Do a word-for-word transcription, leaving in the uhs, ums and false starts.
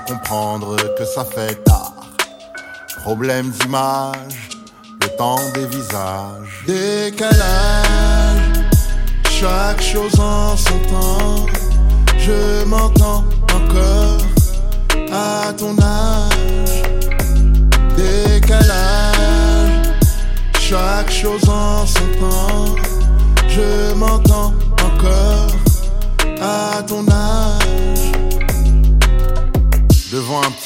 comprendre que ça fait tard. Problème d'image, le temps des visages. Décalage, chaque chose en son temps. Je m'entends encore à ton âge. Décalage, chaque chose en son temps.